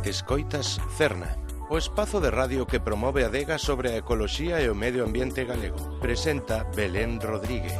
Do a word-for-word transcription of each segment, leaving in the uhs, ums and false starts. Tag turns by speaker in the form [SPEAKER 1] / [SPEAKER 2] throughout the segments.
[SPEAKER 1] Escoitas Cerna, o espazo de radio que promove a adega sobre a ecoloxía e o medio ambiente galego. Presenta Belén Rodríguez.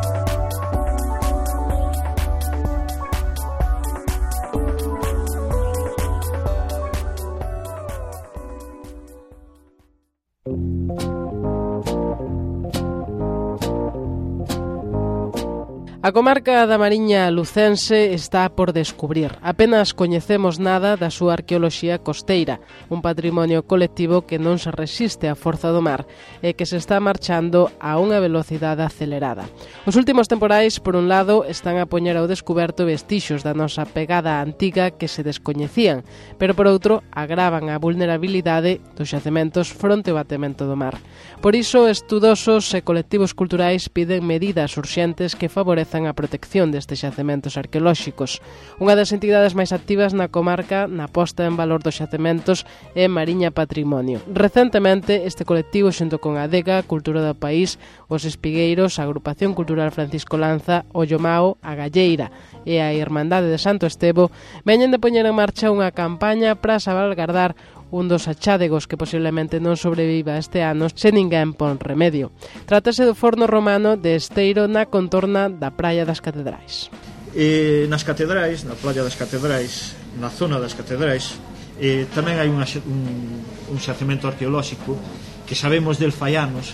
[SPEAKER 2] A comarca da Mariña Lucense está por descubrir. Apenas coñecemos nada da súa arqueoloxía costeira, un patrimonio colectivo que non se resiste á forza do mar e que se está marchando a unha velocidade acelerada. Os últimos temporais, por un lado, están a poñer ao descuberto vestixos da nosa pegada antiga que se descoñecían, pero por outro, agravan a vulnerabilidade dos xacementos fronte ao batemento do mar. Por iso, estudosos e colectivos culturais piden medidas urxentes que favorezan a protección destes xacementos arqueolóxicos. Unha das entidades máis activas na comarca na posta en valor dos xacementos é Mariña Patrimonio. Recentemente, este colectivo, xunto con a Adega, Cultura do País, os Espigueiros, a Agrupación Cultural Francisco Lanza, o Llomao, a Galleira e a Irmandade de Santo Estevo, veñen de poñer en marcha unha campaña para salvaguardar un dos achádegos que posiblemente non sobreviva este ano se ninguén pon remedio. Trátase do forno romano de Esteiro na contorna da Praia das Catedrais.
[SPEAKER 3] E nas catedrais, na Praia das Catedrais, na zona das catedrais, eh, tamén hai unha, un, un xacemento arqueolóxico que sabemos del fai anos,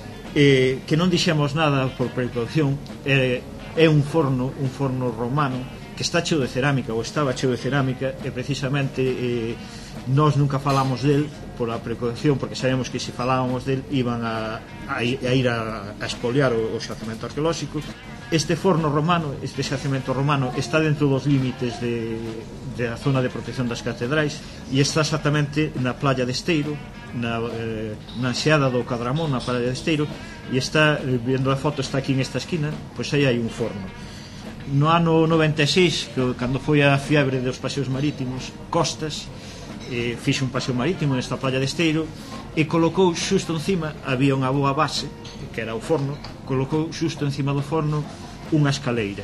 [SPEAKER 3] eh, que non dixemos nada por precaución, eh, é un forno, un forno romano que está cheo de cerámica, ou estaba cheo de cerámica, e precisamente eh, nós nunca falamos del por a precaución, porque sabemos que se falábamos del iban a, a, a ir a, a expoliar o, o xacemento arqueolóxico. Este forno romano, este xacemento romano, está dentro dos límites de, de a zona de protección das catedrais e está exactamente na playa de Esteiro, na, eh, na enseada do Cadramón, na playa de Esteiro, e está, vendo a foto, está aquí en esta esquina, pois aí hai un forno. No ano noventa e seis, que, cando foi a fiebre dos paseos marítimos, Costas eh, fixe un paseo marítimo nesta playa de Esteiro e colocou xusto encima, había unha boa base que era o forno, colocou xusto encima do forno unha escaleira.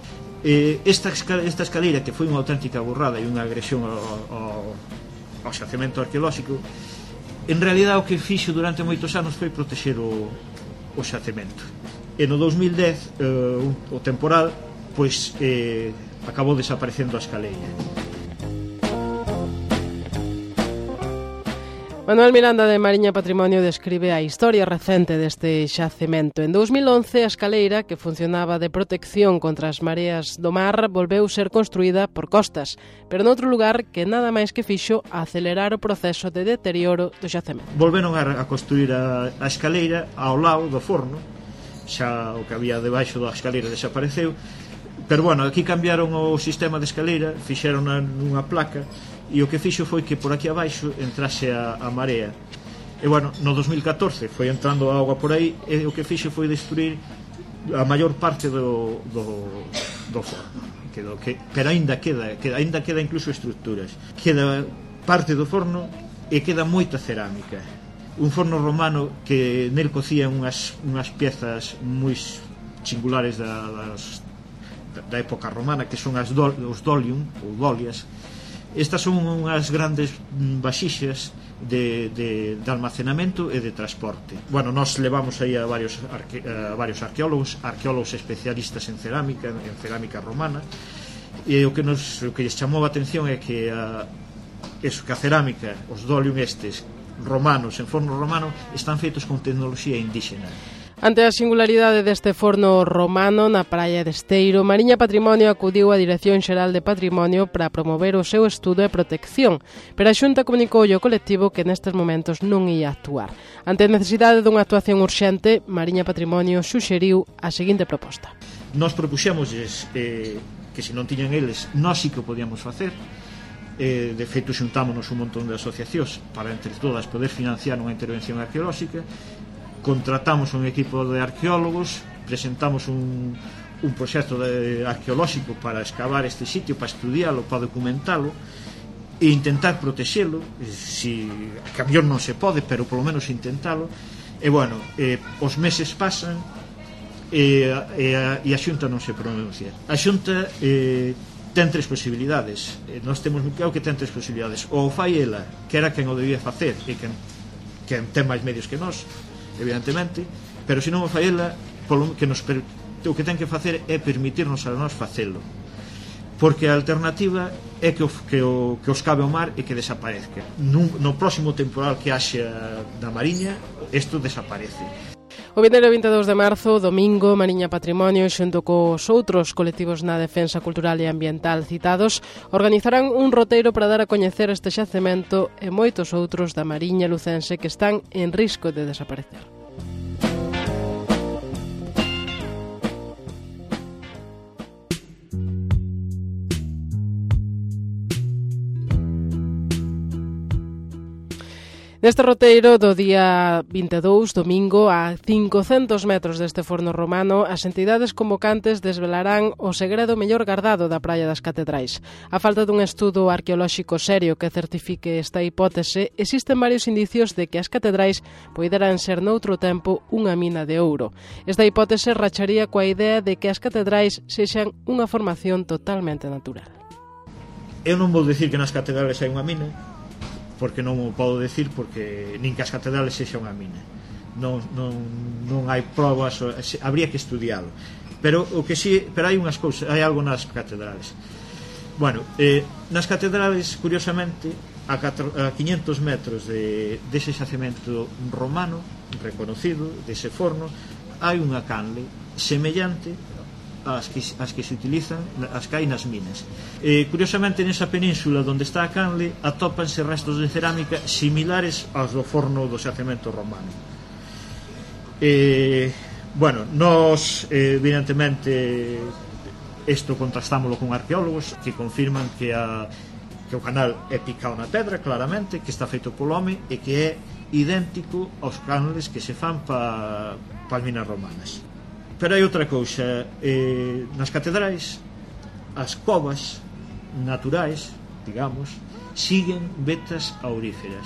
[SPEAKER 3] eh, esta, esta escaleira, que foi unha auténtica burrada e unha agresión ao, ao, ao xacemento arqueolóxico, en realidad o que fixo durante moitos anos foi protexer o, o xacemento. E no dos mil dez eh, o temporal pois eh, acabou desaparecendo a escaleira.
[SPEAKER 2] Manuel Miranda de Mariña Patrimonio describe a historia recente deste xacemento. En dous mil once, a escaleira, que funcionaba de protección contra as mareas do mar, volveu ser construída por Costas, pero noutro lugar que nada máis que fixo acelerar o proceso de deterioro do xacemento.
[SPEAKER 3] Volveron a, a construir a, a escaleira ao lado do forno, xa o que había debaixo da escaleira desapareceu, pero bueno, aquí cambiaron o sistema de escaleira, fixeron nunha placa, e o que fixo foi que por aquí abaixo entrase a, a marea. E bueno, no dos mil catorce foi entrando a auga por aí, e o que fixo foi destruir a maior parte do, do, do forno. Quedou, que, pero aínda queda, queda, aínda queda incluso estructuras. Queda parte do forno e queda moita cerámica. Un forno romano que nel cocían unhas, unhas piezas moi singulares da, das, da época romana, que son as do, os dolium, ou dolias. Estas son unhas grandes vaxixas de, de, de almacenamento e de transporte. Bueno, nós levamos aí a varios, arque, a varios arqueólogos, arqueólogos especialistas en cerámica, en cerámica romana, e o que nos o que lles chamou a atención é que a, eso, que a cerámica, os dolium estes romanos, en forno romano, están feitos con tecnoloxía indígena.
[SPEAKER 2] Ante a singularidade deste forno romano na praia de Esteiro, Mariña Patrimonio acudiu á Dirección Xeral de Patrimonio para promover o seu estudo e protección, pero a Xunta comunicou ao colectivo que nestes momentos non ia actuar. Ante a necesidade dunha actuación urxente, Mariña Patrimonio suxeriu a seguinte proposta.
[SPEAKER 3] Nós propuxémosles eh, que se non tiñan eles, nós sí que o podíamos facer. Eh, de feito, xuntámonos un montón de asociacións para entre todas poder financiar unha intervención arqueolóxica. Contratamos un equipo de arqueólogos, presentamos un, un proxecto de arqueolóxico para excavar este sitio, para estudialo, para documentalo e intentar protexelo. Si a camión non se pode, pero polo menos intentalo. E bueno, eh, os meses pasan e, e, a, e a Xunta non se pronuncia. A Xunta eh, ten tres posibilidades. E nós temos moi claro que ten tres posibilidades. Ou fai ela, que era quen o debía facer, e quen, quen ten máis medios que nós, evidentemente, pero se non o fai ela, polo que nos per, o que ten que facer é permitirnos a nós facelo. Porque a alternativa é que, o, que, o, que os cabe ao mar e que desaparezca. Nun, no próximo temporal que haxa da Mariña, isto desaparece.
[SPEAKER 2] O vindeiro vinte e dous de marzo, domingo, Mariña Patrimonio, xunto cos outros colectivos na defensa cultural e ambiental citados, organizarán un roteiro para dar a coñecer este xacemento e moitos outros da Mariña lucense que están en risco de desaparecer. Neste roteiro do día vinte e dous, domingo, a cincocentos metros deste forno romano, as entidades convocantes desvelarán o segredo mellor gardado da Praia das Catedrais. A falta dun estudo arqueolóxico serio que certifique esta hipótese, existen varios indicios de que as catedrais poideran ser noutro tempo unha mina de ouro. Esta hipótese racharía coa idea de que as catedrais sexan unha formación totalmente natural.
[SPEAKER 3] Eu non vou dicir que nas catedrales hai unha mina, porque non o podo decir, porque nin que as catedrales sexa unha mina. Non, non, non hai probas, habría que estudialo. Pero o que si, pero hai unhas cousas, hai algo nas catedrales. Bueno, eh, nas catedrales, curiosamente, a, catro, a quinhentos metros de dese xacemento romano reconocido, dese forno, hai unha canle semellante As que, as que se utilizan, as que hai nas minas. Eh, curiosamente, nesa península onde está a canle, atópanse restos de cerámica similares aos do forno do xacemento romano. Eh, bueno, nós, eh, evidentemente, isto contrastámoslo con arqueólogos que confirman que, a, que o canal é picado na pedra, claramente, que está feito polo home e que é idéntico aos canles que se fan pa, pa as minas romanas. Pero hai outra cousa, eh, nas catedrais as covas naturais, digamos, siguen vetas auríferas.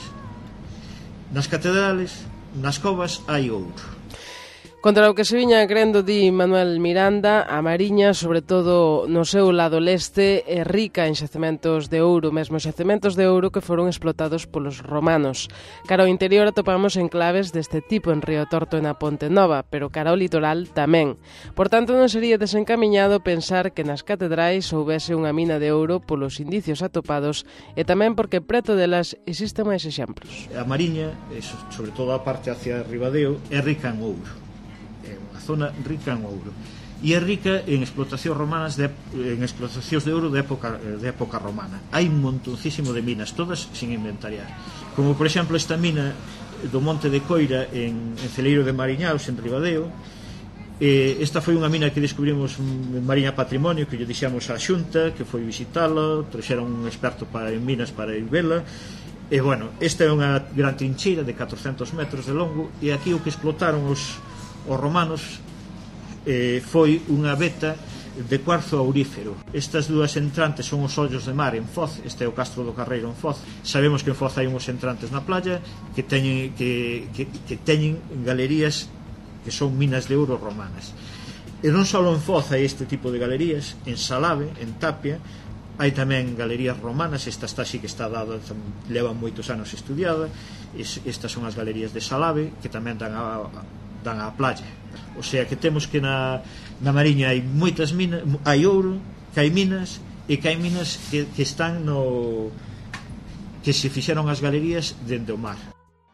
[SPEAKER 3] Nas catedrales, nas covas hai ouro.
[SPEAKER 2] Contra o que se viña crendo, di Manuel Miranda, a Mariña, sobre todo no seu lado leste, é rica en xacementos de ouro, mesmo xacementos de ouro que foron explotados polos romanos. Cara ao interior atopamos enclaves deste tipo en Río Torto e na Ponte Nova, pero cara ao litoral tamén. Por tanto, non sería desencamiñado pensar que nas catedrais houbese unha mina de ouro polos indicios atopados e tamén porque preto delas existen máis exemplos.
[SPEAKER 3] A Mariña, sobre todo a parte hacia Ribadeo, é rica en ouro. É unha zona rica en ouro e é rica en explotacións romanas de, en explotacións de ouro de época, de época romana. Hai un montoncísimo de minas, todas sin inventariar, como por exemplo esta mina do Monte de Coira en, en Celeiro de Mariñaos, en Ribadeo. Eh, esta foi unha mina que descubrimos en Mariña Patrimonio, que lle dixemos á Xunta, que foi visitala, trouxeron un experto para, en minas para ir vela. E bueno, esta é unha gran trincheira de catrocentos metros de longo e aquí o que explotaron os os romanos eh, foi unha veta de cuarzo aurífero. Estas dúas entrantes son os ollos de mar en Foz, este é o Castro do Carreiro en Foz. Sabemos que en Foz hai uns entrantes na playa que teñen, que, que, que teñen galerías que son minas de ouro romanas. E non só en Foz hai este tipo de galerías, en Salave, en Tapia, hai tamén galerías romanas. Esta está así que está dada, levan moitos anos estudiada. Estas son as galerías de Salave, que tamén dan a dan á playa. O sea que temos que na, na Mariña hai moitas minas, hai ouro, que hai minas e que hai minas que, que están no que se fixeron as galerías dende o mar.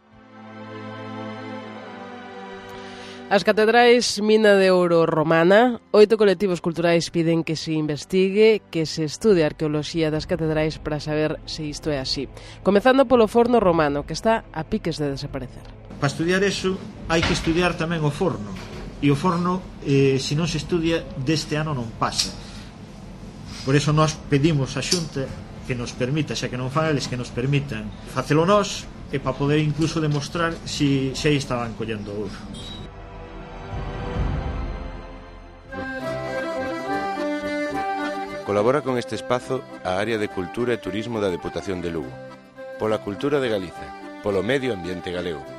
[SPEAKER 2] As catedrais, mina de ouro romana. Oito colectivos culturais piden que se investigue, que se estude a arqueoloxía das catedrais para saber se isto é así. Comezando polo forno romano, que está a piques de desaparecer.
[SPEAKER 3] Para estudiar eso hai que estudiar tamén o forno, e o forno, eh, se non se estudia, deste ano non pasa. Por eso nós pedimos a Xunta que nos permita, xa que non fan eles, que nos permitan facelo nós, e para poder incluso demostrar se si, si aí estaban collendo ouro.
[SPEAKER 1] Colabora con este espazo a Área de Cultura e Turismo da Deputación de Lugo, pola cultura de Galiza, polo medio ambiente galego.